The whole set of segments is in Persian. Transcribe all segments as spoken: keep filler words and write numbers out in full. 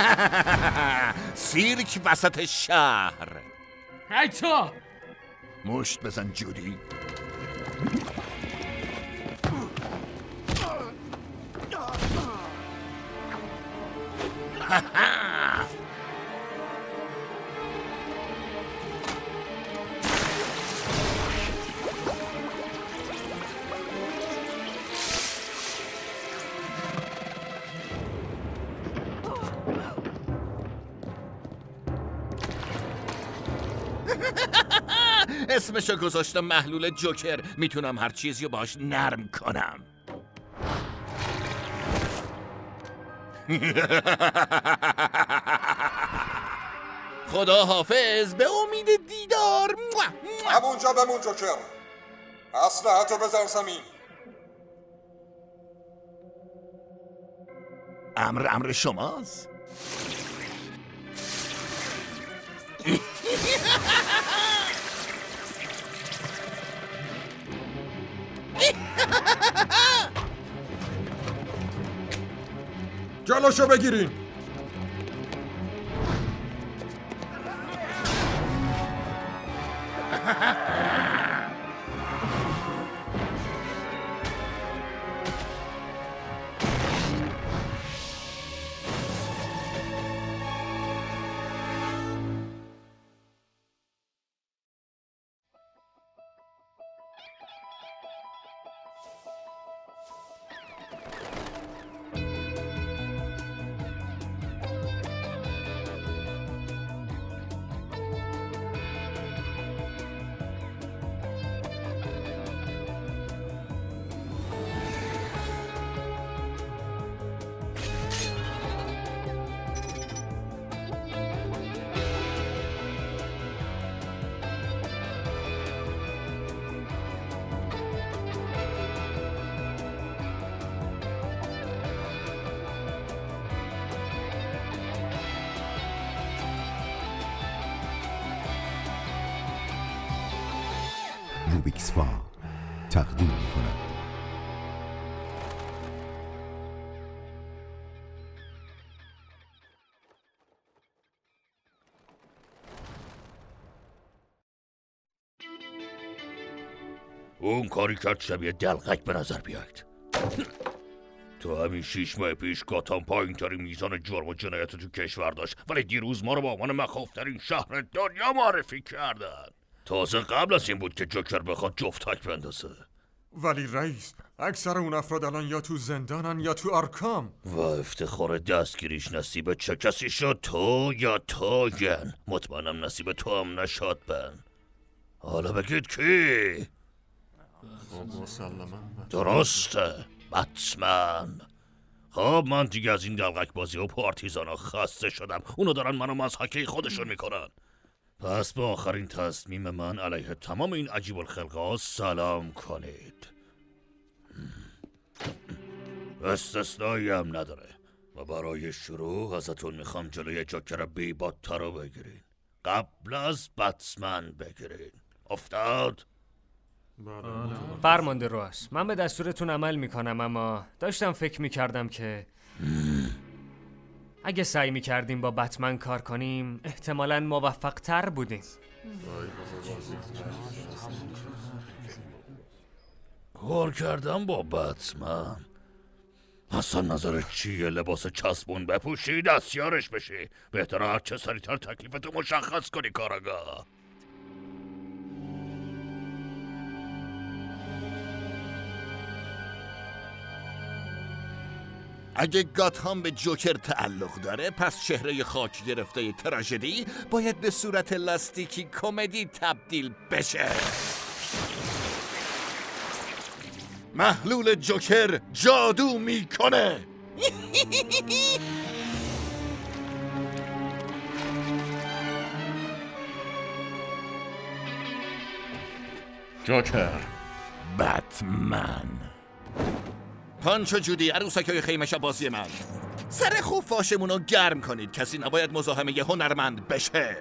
سیرک وسط شهر. ای تو مشت بزن جودی. اسمشو گذاشتم محلول جوکر. میتونم هر چیزی رو باش نرم کنم. خدا حافظ، به امید دیدار. همونجا بمون جوکر. اسلحه‌تو بذار زمین. امر امر شماست. جلوشو بگیرین. روبیکس فا تقدیم می‌کند. اون کاری کرد شبیه دلقک به نظر بیاید. تو همین شیش ماه پیش گاتام پایین ترین میزان جرم و جنایت تو کشور داشت، ولی دیروز ما رو به عنوان مخوفترین شهر دنیا معرفی کردن. تازه قبل از این بود که جوکر بخواد جفتک بندازه. ولی رئیس، اکثر اون افراد الان یا تو زندانن یا تو آرکام. و افتخار دستگیریش نصیب چه کسی شد؟ تو یا تو ین؟ مطمئنم نصیب تو هم نشد بن. حالا بگید کی؟ درسته، بتمن. خب من دیگه از این دلقک بازی و پارتیزان ها خسته شدم. اونو دارن منو مضحکه خودشون میکنن. پس به آخرین تصمیم من علیه تمام این عجیب الخلقه سلام کنید. استثنایی هم نداره و برای شروع ازتون میخوام جلوی جوکر بی باتا رو بگیرین قبل از بتمن بگیرین. افتاد؟ فرمانده رؤس، من به دستورتون عمل میکنم، اما داشتم فکر میکردم که اگه سعی میکردیم با بتمن کار کنیم احتمالاً موفق تر بودیم. کار کردم با بتمن؟ اصلا نظرت چیه؟ لباس چسبون بپوشی، دستیارش بشی. بهتره هر چه سریعتر تکلیفتو مشخص کنی کاراگاه. اگه گاتهام به جوکر تعلق داره، پس چهره خاک گرفته تراژدی باید به صورت لاستیکی کمدی تبدیل بشه. محلول جوکر جادو میکنه. جوکر، بتمن. پانچ و جودی، عروسکای خیمه شب بازی من، سر خفاشمونو گرم کنید. کسی نباید مزاحمه یه هنرمند بشه.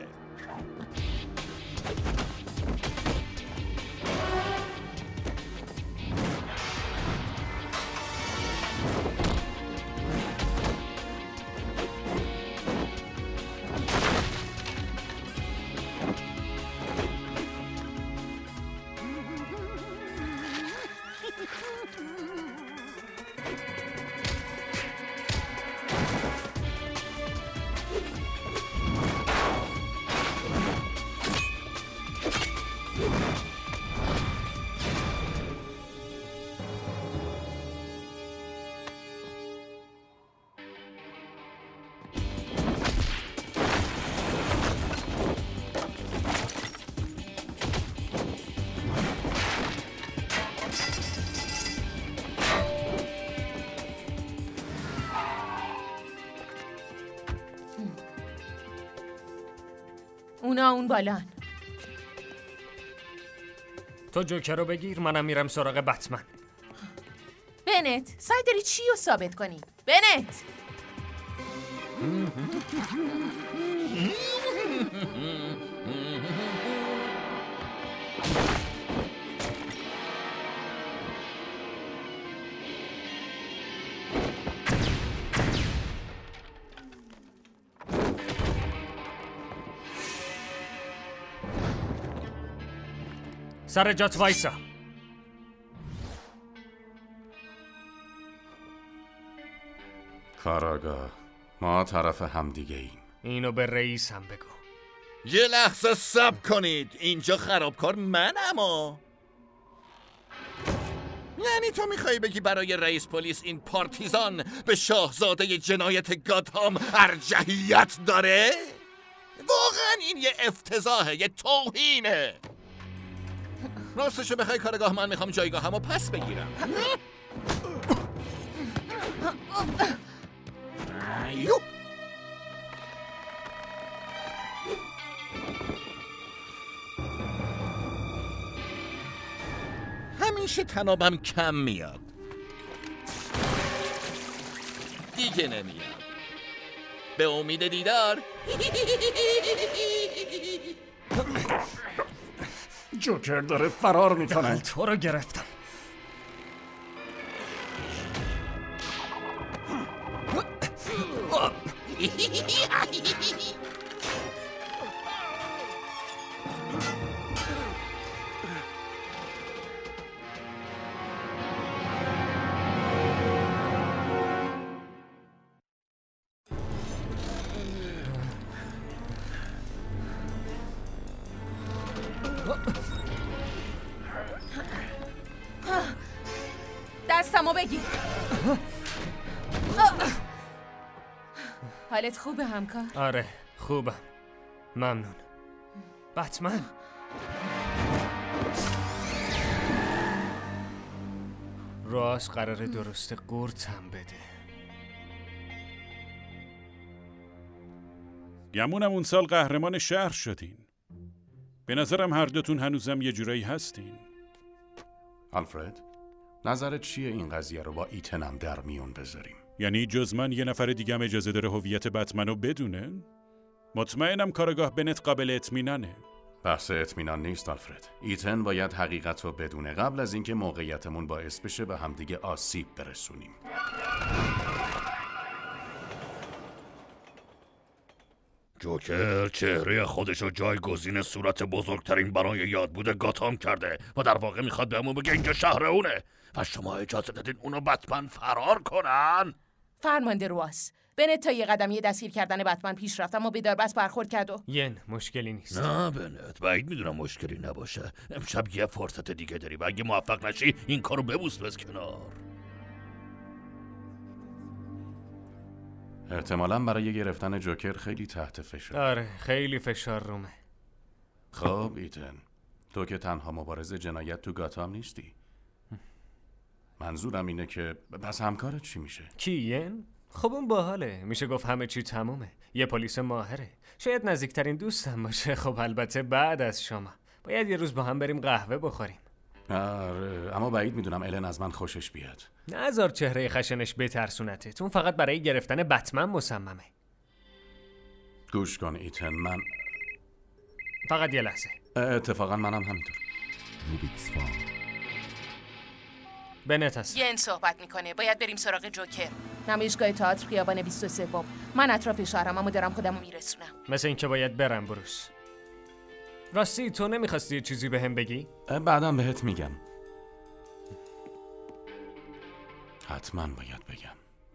اونا اون بالان. تو جوکر رو بگیر، منم میرم سراغ بتمن. بنت سعی داری چی رو ثابت کنی؟ بنت سر جات وایسا. کاراگاه، ما طرف همدیگه ایم. اینو به رئیس هم بگو. یه لحظه صبر کنید، اینجا خرابکار منم ها. یعنی تو میخوای بگی برای رئیس پلیس این پارتیزان به شاهزاده جنایت گاتام ارجحیت داره؟ واقعا این یه افتضاحه، یه توهینه. راستشو بخوای کارگاه، من میخوام جایگاه همو پس بگیرم. ایو. همیشه تنابم کم میاد، دیگه نمیاد. به امید دیدار. جوکر داره فرار میکنه. تو رو گرفتم. دستمو بگیر. حالت خوبه همکار؟ آره خوبم، ممنون. بتمن راست قراره درست قورتم بده. گمونم اون سال قهرمان شهر شدین. به نظرم هر دوتون هنوزم یه جورایی هستین. آلفرد، نظرت چیه این قضیه رو با ایتنم در میون بذاریم؟ یعنی جز من یه نفر دیگه هم اجازه داره هویت بتمن رو بدونه؟ مطمئنم کارگاه بنت قابل اطمینانه. بحث اطمینان نیست آلفرد. ایتن باید حقیقت رو بدونه قبل از اینکه موقعیتمون باعث بشه به همدیگه آسیب برسونیم. جوکر چهره خودشو جایگزین صورت بزرگترین بنای یاد بوده گاتام کرده و در واقع میخواد بهمون بگه اینجا شهر اونه و شما اجازه دادین اونو بتمن فرار کنن؟ فرمانده رواس، بنت تا یه قدم یه دستگیر کردن بتمن پیش رفت اما بیدار بس برخورد کرد و ین مشکلی نیست. نه بنت، بعید میدونم مشکلی نباشه. امشب یه فرصت دیگه داری و اگه موفق نشی این کارو ببوس بز کنار. احتمالاً برای گرفتن جوکر خیلی تحت فشار. آره خیلی فشار رومه. خب ایتن، تو که تنها مبارز جنایت تو گاتام نیستی. منظورم اینه که پس همکارت چی میشه؟ کی؟ ین؟ خب اون باحاله، میشه گفت همه چی تمومه. یه پلیس ماهره، شاید نزدیکترین دوستم باشه. خب البته بعد از شما باید یه روز با هم بریم قهوه بخوریم. آره، اما بعید میدونم الن از من خوشش بیاد. نذار چهره خشنش بترسونتت، اون فقط برای گرفتن بتمن مصممه. گوش کن ایتن، من فقط یه لحظه. اتفاقا منم همینطور. روبیکس فار. بنت هست. ین صحبت میکنه. باید بریم سراغ جوکر. نمایشگاه تئاتر خیابان بیست و سه. من اطراف شهرم اما دارم خودمو میرسونم. مثل اینکه باید برم بروس. راستی تو نمیخواستی یه چیزی بهم بگی؟ بعدم بهت میگم. حتما باید بگم.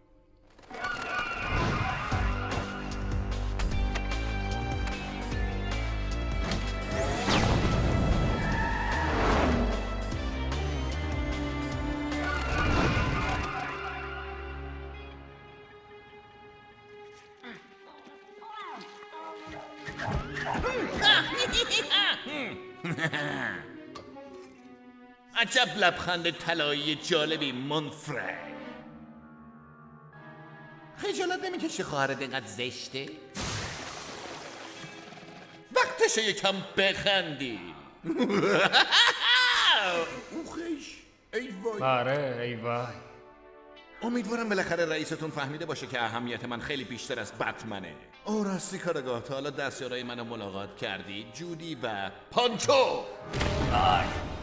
عجب لبخند طلایی جالبی منفره. خجالت نمیکشه خواهرت اینقدر زشته؟ وقت وقتشه یکم بخندی. اوخش ای وای. آره ای وای. امیدوارم بالاخره رئیستون فهمیده باشه که اهمیت من خیلی بیشتر از بتمنه. او راستی کارگاه، تا حالا دستیارای منو ملاقات کردی؟ جودی و پانچو. آی.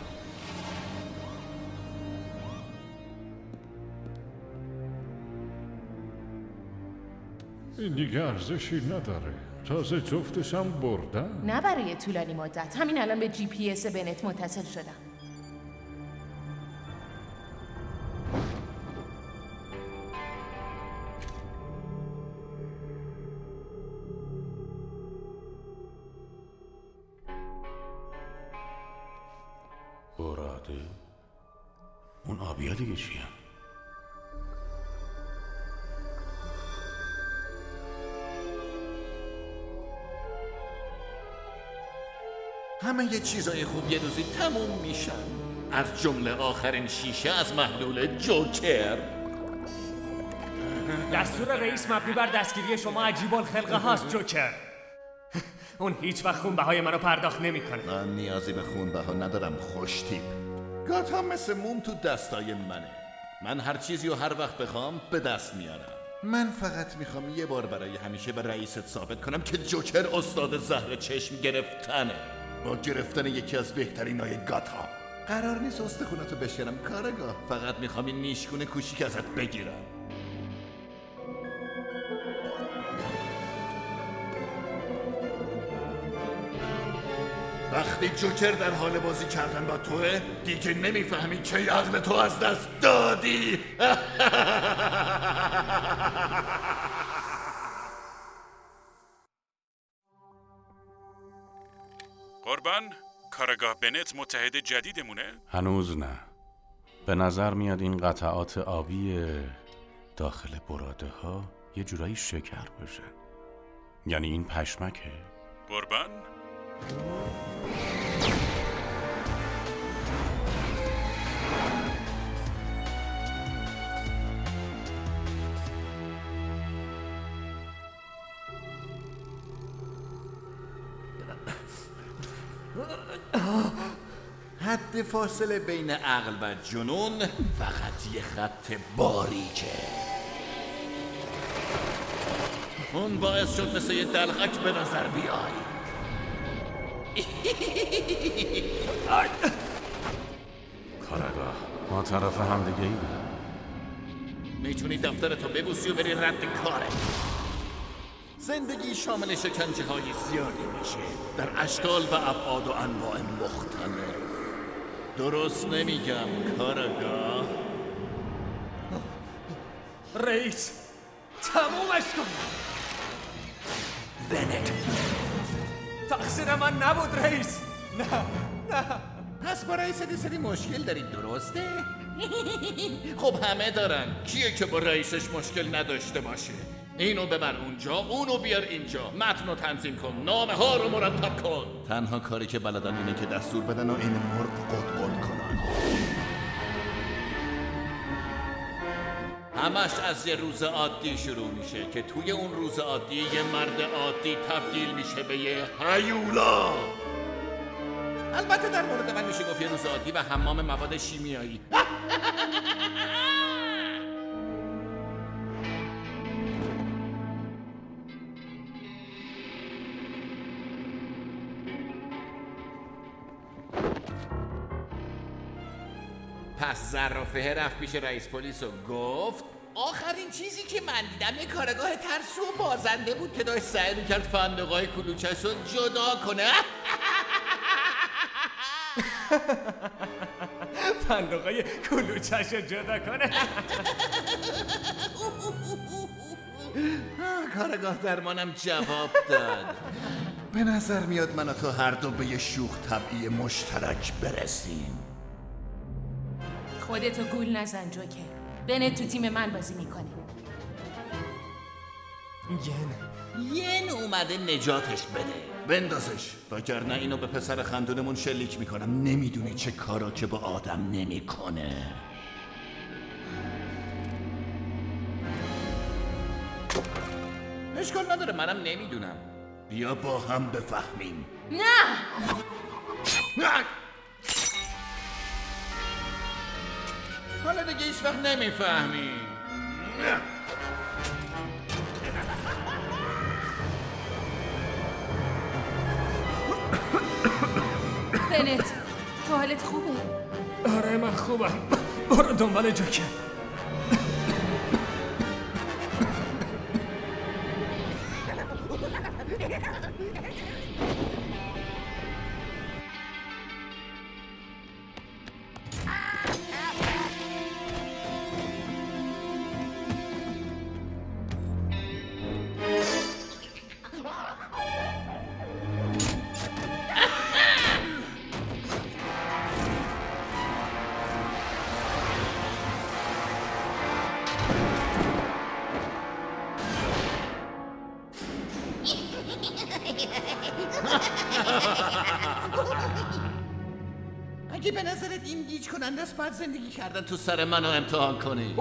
این دیگه ارزشی نداره. تازه جفتشم بردن. نه برای طولانی مدت. همین الان به جی پی اس بنت متصل شدم. براده؟ اون آبیا دیگه چیه؟ همه یه چیزای خوب یه روزی تموم میشن، از جمله آخرین شیشه از محلول جوکر. دستور رئیس مبنی بر دستگیری شما عجیب الخلقه هاست جوکر. اون هیچ وقت خونبهای منو پرداخت نمیکنه. من نیازی به خونبها ندارم خوش تیپ. گاتام مثل موم تو دستای منه. من هر چیزی رو هر وقت بخوام به دست میارم. من فقط میخوام یه بار برای همیشه به رئیست ثابت کنم که جوکر استاد زهر چشم گرفتنه، با گرفتن یکی از بهترین های گاتام. قرار نیست استخوناتو بشکنم کارگاه، فقط میخوام این نیشگون کوچیک ازت بگیرم. وقتی جوکر در حال بازی کردن با توه، دیگه نمیفهمی که عقل تو از دست دادی. قربان، کارگاه بنت متحد جدیدمونه؟ هنوز نه. به نظر میاد این قطعات آبی داخل براده ها یه جورایی شکر باشه. یعنی این پشمکه. قربان؟ حد فاصله بین عقل و جنون فقط یه خط باریکه. اون باعث شد مثل یه دلغک به نظر بیای. کارگاه، ما طرف هم دیگه ای. میتونی دفترتو ببوسی و بری رد کاره. زندگی شامل شکنجه های زیادی میشه، در اشکال و ابعاد و انواع مختلف. درست نمیگم کارگاه؟ رئیس تمومش کن. بنت، تقصیر من نبود رئیس. نه نه. پس با رئیس یه سری مشکل دارید درسته؟ خب همه دارن. کیه که با رئیسش مشکل نداشته باشه؟ اینو ببر اونجا، اونو بیار اینجا، متنو تنظیم کن، نامه ها رو مرتب کن. تنها کاری که بلدن اینه که دستور بدن و این مرغ قد قد کنن. همش از یه روز عادی شروع میشه که توی اون روز عادی یه مرد عادی تبدیل میشه به یه هیولا. البته در مورد من میشه گفت یه روز عادی و حمام مواد شیمیایی. پس زرافه رفت پیش رئیس پلیس و گفت آخرین چیزی که من دیدم یه کارگاه ترسو و بازنده بود که داشت سعی میکرد فندقای کلوچش رو جدا کنه. فندقای کلوچش رو جدا کنه. کارگاه درمانم جواب داد. به نظر میاد من و تو هر دو به یه شوخ طبعی مشترک برسیم. خودتو گول نزن جوکر. بنت تو تیم من بازی میکنه. ین ین اومده نجاتش بده. بندازش، وگرنه اینو به پسر خندونمون شلیک میکنم. نمیدونی چه کارا که با آدم نمیکنه. اشکال نداره، منم نمیدونم. بیا با هم بفهمیم. نه. حالا دیگه هیچ وقت نمیفهمی. بنت، تو حالت خوبه؟ آره من خوبم. برو دنبال جوکر. اگه به نظرت این گیج کننده است باید زندگی کردن تو سر منو امتحان کنی.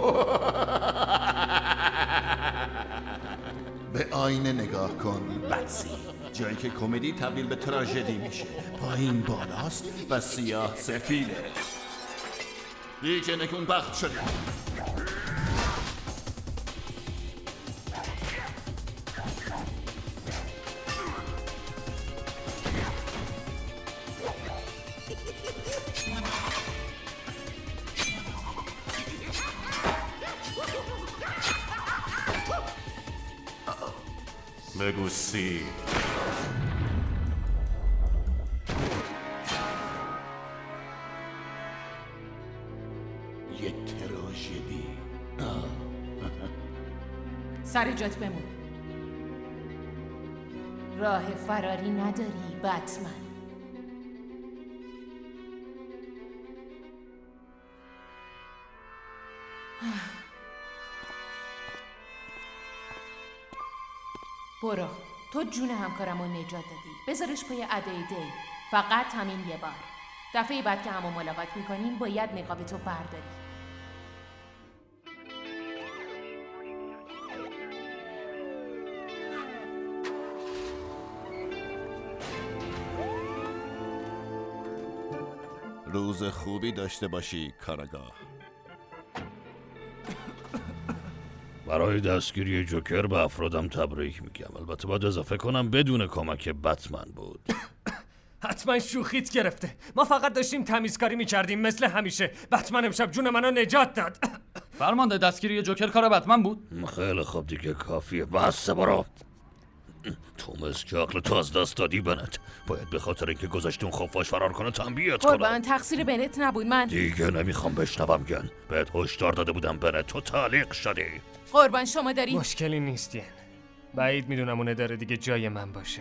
به آینه نگاه کن بطسی، جایی که کمدی تبدیل به تراژدی میشه. پایین بالاست و سیاه سفیده. دیگه نکون بخت شده. بگو سی. یه تراژدی. سر جات بمون. راه فراری نداری بتمن. برو، تو جون همکارمو نجات دادی. بذارش پای ادای دی. فقط همین یه بار. دفعه بعد که همو ملاقات میکنیم باید نقابتو برداری. روز خوبی داشته باشی کاراگاه. برای دستگیری جوکر به افرادم تبریک میگم. البته باید اضافه کنم بدون کمک بتمن بود. حتما شوخیت گرفته. ما فقط داشتیم تمیزکاری میکردیم مثل همیشه. بتمن امشب جون منو نجات داد. فرمانده دستگیری جوکر کار بتمن بود؟ خیلی خوب دیگه کافیه. بس برو. تو مثل که عقل تو از دست دادی بنت. باید به خاطر اینکه گذاشتون خفاش فرار کنه تنبیهت کنم. قربان تقصیر بنت نبود. من دیگه نمیخوام بشنوم گن. بهت هشدار داده بودم بنت، تو تعلیق شدی. قربان شما داری مشکلی نیست ین. بعید میدونم اون اداره دیگه جای من باشه.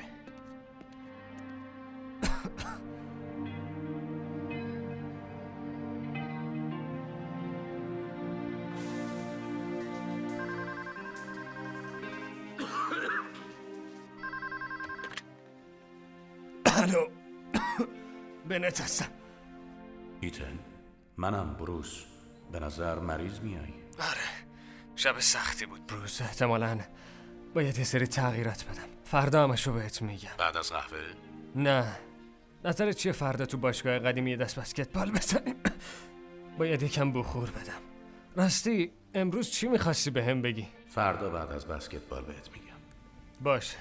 الو بنت هستم. ایتن، منم بروس. به نظر مریض میای. آره شب سختی بود بروس. احتمالاً باید یه سری تغییرات بدم. فردا همشو بهت میگم. بعد از قهوه؟ نه. نظرت چیه فردا تو باشگاه قدیمی یه دست بسکتبال بزنیم؟ باید یکم بخور بدم. راستی امروز چی میخواستی به هم بگی؟ فردا بعد از بسکتبال بهت میگم. باشه.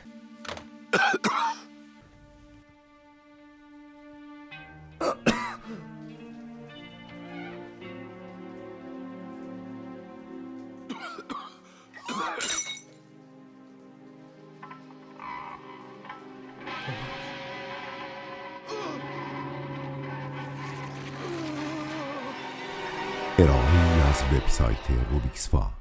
ارائه‌ای از وبسایت روبیکس فا.